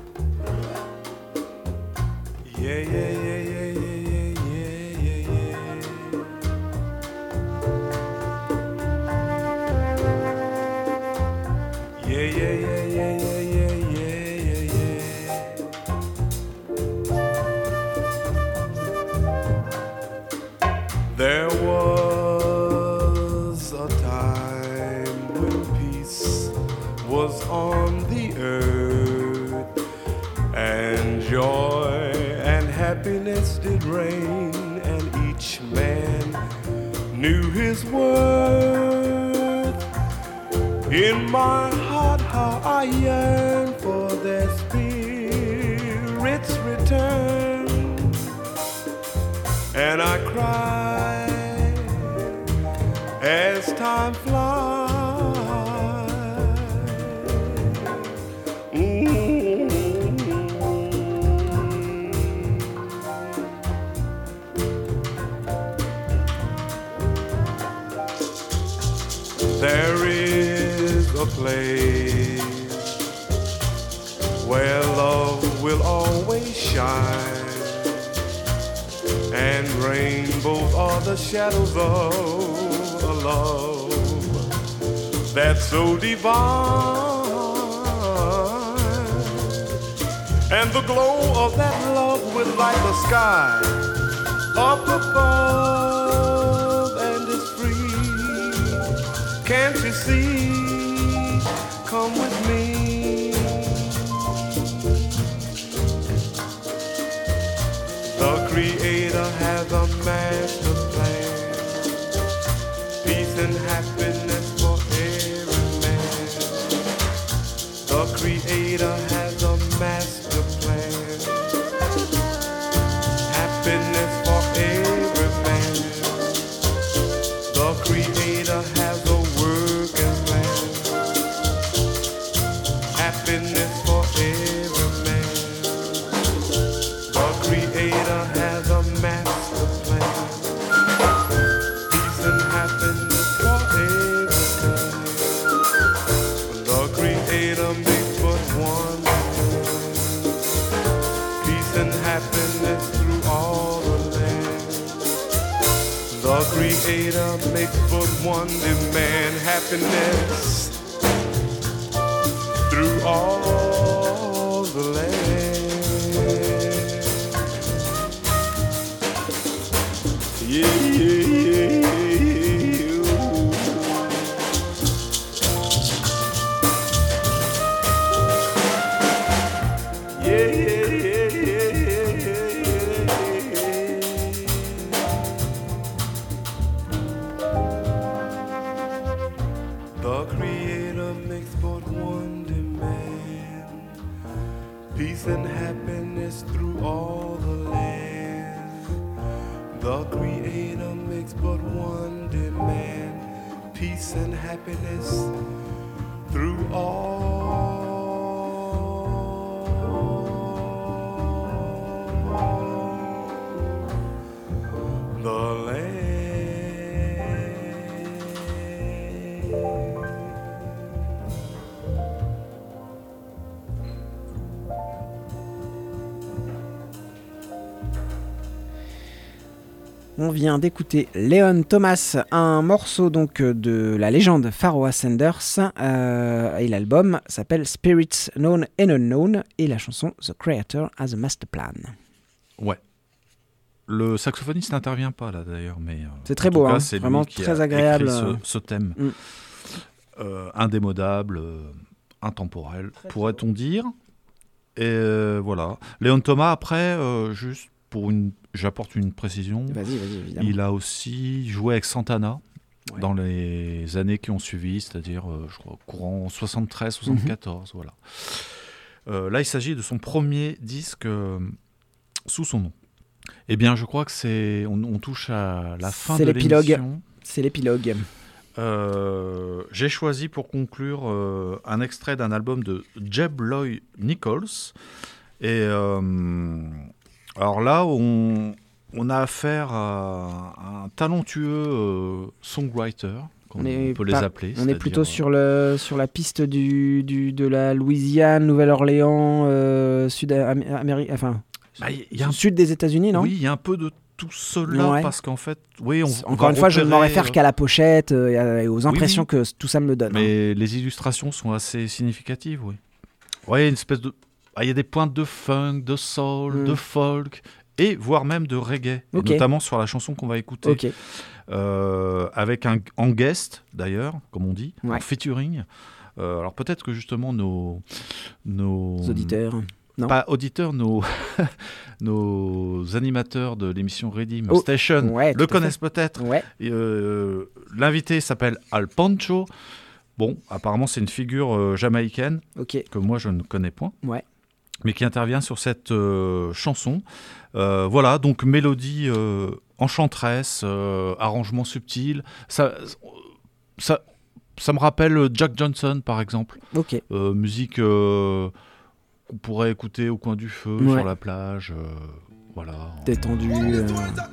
[SPEAKER 2] Yeah, yeah, yeah, yeah, yeah, yeah, yeah, yeah. Yeah, yeah, yeah, yeah, yeah, yeah, yeah, yeah. There was a time when peace was on the earth, and joy and happiness did reign, and each man knew his worth. In my heart, how I yearn for their spirit's return, and I cry as time flies. There is a place where love will always shine, and rainbows are the shadows of a love that's so divine, and the glow of that love will light the sky up above, and it's free. Can't you see? Come with me. The Creator has a master plan, peace and happiness for every man. The Creator has a master plan, happiness for every man. The Creator has a working plan, happiness for every man. The Creator has a master plan, peace and happiness for every man. The Creator makes but one man, peace and happiness through all the land. The Creator makes but one demand, happiness through all the land. Yeah, yeah, yeah, yeah. Yeah, yeah, yeah, yeah, yeah, yeah. The Creator makes but one demand, peace and happiness
[SPEAKER 6] happiness through all the land. The Creator makes but one demand, peace and happiness through all the land.
[SPEAKER 3] On vient d'écouter Leon Thomas, un morceau donc de la légende Pharoah Sanders, euh, et l'album s'appelle Spirits Known and Unknown et la chanson The Creator Has a Master Plan.
[SPEAKER 4] Ouais. Le saxophoniste n'intervient pas là d'ailleurs, mais euh,
[SPEAKER 3] c'est très
[SPEAKER 4] en
[SPEAKER 3] beau,
[SPEAKER 4] tout cas,
[SPEAKER 3] hein,
[SPEAKER 4] c'est lui
[SPEAKER 3] vraiment
[SPEAKER 4] qui
[SPEAKER 3] très
[SPEAKER 4] a
[SPEAKER 3] agréable.
[SPEAKER 4] écrit ce, ce thème
[SPEAKER 3] Mm.
[SPEAKER 4] euh, indémodable, euh, intemporel,
[SPEAKER 3] Très
[SPEAKER 4] pourrait-on dire. Et euh, voilà. Léon Thomas, après, euh, juste pour une, j'apporte une précision.
[SPEAKER 3] Vas-y, vas-y, évidemment.
[SPEAKER 4] Il a aussi joué avec Santana
[SPEAKER 3] Ouais.
[SPEAKER 4] dans les années qui ont suivi, c'est-à-dire, euh, je crois, courant soixante-treize soixante-quatorze, voilà. Euh, là, il s'agit de son premier disque euh, sous son nom. Eh bien, je crois que c'est, on, on touche à la fin
[SPEAKER 3] C'est
[SPEAKER 4] de
[SPEAKER 3] l'épilogue.
[SPEAKER 4] l'émission.
[SPEAKER 3] C'est l'épilogue.
[SPEAKER 4] Euh, j'ai choisi pour conclure euh, un extrait d'un album de Jeb Loy Nichols. Et euh, alors là, on, on a affaire à un talentueux euh, songwriter, comme
[SPEAKER 3] On
[SPEAKER 4] on,
[SPEAKER 3] est
[SPEAKER 4] peut
[SPEAKER 3] pas-
[SPEAKER 4] les appeler.
[SPEAKER 3] On est
[SPEAKER 4] c'est-à-dire,
[SPEAKER 3] plutôt sur, le, sur la piste du, du, de la Louisiane, Nouvelle-Orléans, euh, Sud-Amérique, enfin,
[SPEAKER 4] Bah, il y a un-
[SPEAKER 3] sud des États-Unis, non?
[SPEAKER 4] Oui, il y a un peu de tout cela,
[SPEAKER 3] Ouais.
[SPEAKER 4] parce qu'en fait, oui, on, on
[SPEAKER 3] Encore
[SPEAKER 4] va
[SPEAKER 3] une fois, je ne m'en
[SPEAKER 4] repérer,
[SPEAKER 3] réfère
[SPEAKER 4] euh,
[SPEAKER 3] qu'à la pochette euh, et à- et aux impressions
[SPEAKER 4] oui.
[SPEAKER 3] que tout ça me donne. hein.
[SPEAKER 4] Mais les illustrations sont assez significatives, oui. Oui, une espèce de... Ah, il y a des pointes de funk, de soul,
[SPEAKER 3] Mm.
[SPEAKER 4] de folk, et voire même de reggae, et
[SPEAKER 3] Ok.
[SPEAKER 4] notamment sur la chanson qu'on va écouter,
[SPEAKER 3] Ok.
[SPEAKER 4] euh, avec un en guest, d'ailleurs, comme on dit,
[SPEAKER 3] Ouais.
[SPEAKER 4] en featuring. Euh, alors peut-être que justement nos... nos
[SPEAKER 3] Les auditeurs. Non.
[SPEAKER 4] Pas auditeurs, nos, nos animateurs de l'émission Redeem
[SPEAKER 3] Oh,
[SPEAKER 4] Station
[SPEAKER 3] ouais, tout
[SPEAKER 4] le
[SPEAKER 3] à
[SPEAKER 4] connaissent peut-être.
[SPEAKER 3] Ouais.
[SPEAKER 4] Et, euh, l'invité s'appelle Al Pancho. Bon, apparemment, c'est une figure euh, jamaïcaine
[SPEAKER 3] Ok.
[SPEAKER 4] que moi, je ne connais point.
[SPEAKER 3] Ouais.
[SPEAKER 4] Mais qui intervient sur cette euh, chanson. Euh, voilà, donc mélodie euh, enchanteresse, euh, arrangement subtil. Ça, ça, ça me rappelle Jack Johnson, par exemple.
[SPEAKER 3] Ok.
[SPEAKER 4] Euh, musique euh, qu'on pourrait écouter au coin du feu,
[SPEAKER 3] Ouais.
[SPEAKER 4] sur la plage. euh, voilà, en
[SPEAKER 3] Détendu. euh,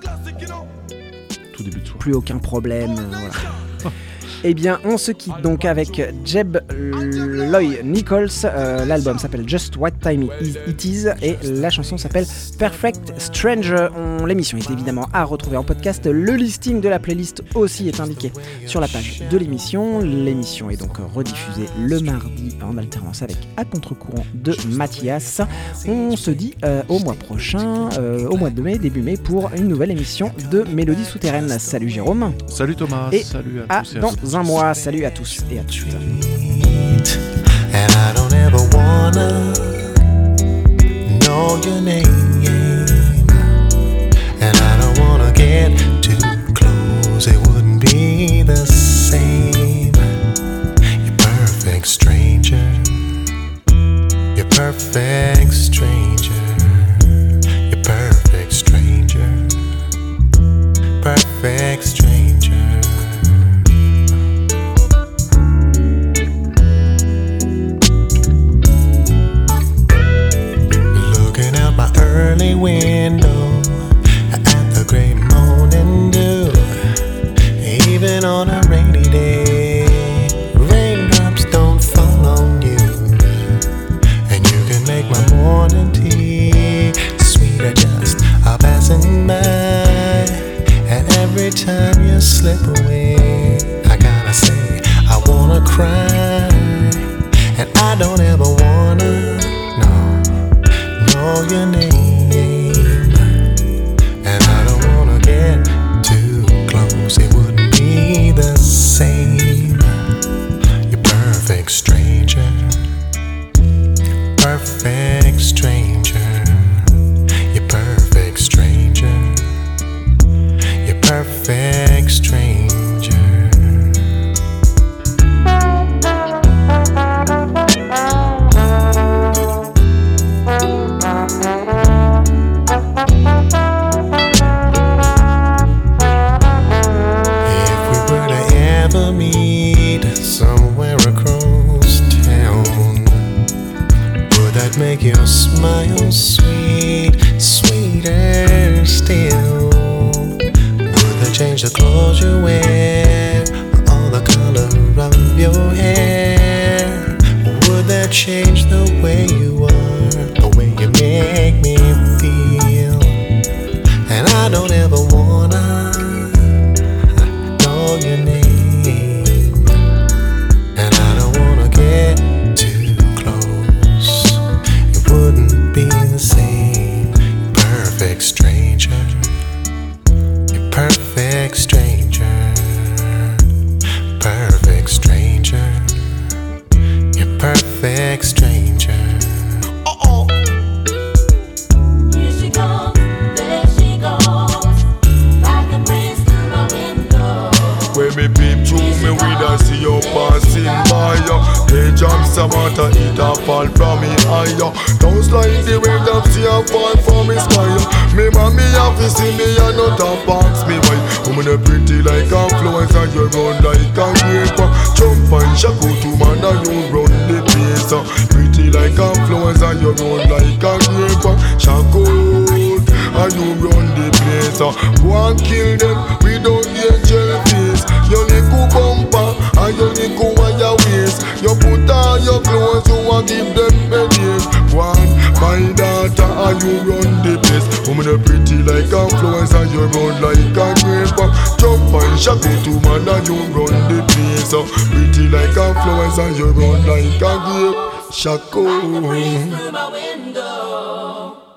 [SPEAKER 4] tout début de soirée.
[SPEAKER 3] plus aucun problème. euh, voilà. Eh bien, on se quitte donc avec Jeb Loy Nichols. Euh, l'album s'appelle Just What Time It Is et la chanson s'appelle Perfect Stranger. On, l'émission est évidemment à retrouver en podcast. Le listing de la playlist aussi est indiqué sur la page de l'émission. L'émission est donc rediffusée le mardi en alternance avec À contre-courant de Mathias. On se dit euh, au mois prochain, euh, au mois de mai, début mai, pour une nouvelle émission de Mélodie Souterraine. Salut Jérôme.
[SPEAKER 4] Salut Thomas,
[SPEAKER 3] Et
[SPEAKER 4] salut à
[SPEAKER 3] À
[SPEAKER 4] tous et à
[SPEAKER 3] dans
[SPEAKER 4] toutes.
[SPEAKER 3] un mois. Salut à tous et à toutes.
[SPEAKER 7] And I don't ever wanna know your name. And I don't wanna get too close, it wouldn't be the same. You're perfect stranger. You're perfect stranger. You're perfect stranger. Perfect stranger. Early window at the great morning dew. Even on a rainy day, raindrops don't fall on you. And you can make my morning tea sweeter just a passing by. And every time you slip away, I gotta say I wanna cry. And I don't ever wanna know your name. And I don't wanna get too close, it wouldn't be the same. You're perfect stranger. Perfect stranger. You're perfect stranger. You're perfect stranger. smile sweet, sweeter still? Would that change the clothes you wear, or the color of your hair? Would that change the way you are, the way you make me feel? And I don't ever wanna know your name, and I don't wanna get too close. It wouldn't be the same. Perfect stranger, you're perfect stranger, perfect stranger, you're perfect stranger. Uh-oh.
[SPEAKER 8] Here she goes, there she goes, like a breeze through my window.
[SPEAKER 6] When me peep through me window, see you passing by. Hey, jump Samantha, it a fall from me higher. Don't slide the way that see a fall from me sky. Me mommy have to see me and not a box me why. Woman a pretty like a flowers and you run like a grape. Jump and shaku to man and you run the place. Pretty like a flowers and you run like a grape. Shaku and you run the place. Go and kill them without the angel face. You little bumper and you little wire waist. You put on your clothes, you want give them bellies. One, my daughter, and you run the place. Woman are pretty like a flowers and you run like a grape. Jump and shaku to man and you run the place. Pretty like a flowers and you run like a grape. Shaku.
[SPEAKER 8] Like a breeze through my window.